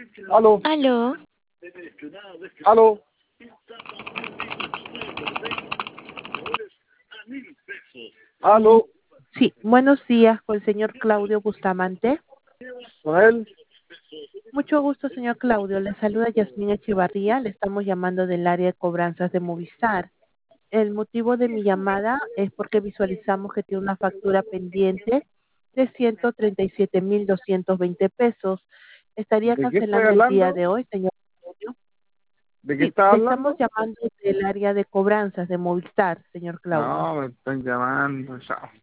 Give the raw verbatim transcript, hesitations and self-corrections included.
Aló, Aló, aló. Aló, Sí, buenos días con el señor Claudio Bustamante. con él. Mucho gusto, señor Claudio. Le saluda Yasmín Echevarría. Le estamos llamando del área de cobranzas de Movistar. El motivo de mi llamada es porque visualizamos que tiene una factura pendiente de ciento treinta y siete mil doscientos veinte pesos. ¿Estaría ¿De qué estoy cancelando el día hablando? de hoy, señor Claudio? ¿De qué Sí, está le estamos hablando? llamando del área de cobranzas de Movistar, señor Claudio. No, me están llamando. Chao.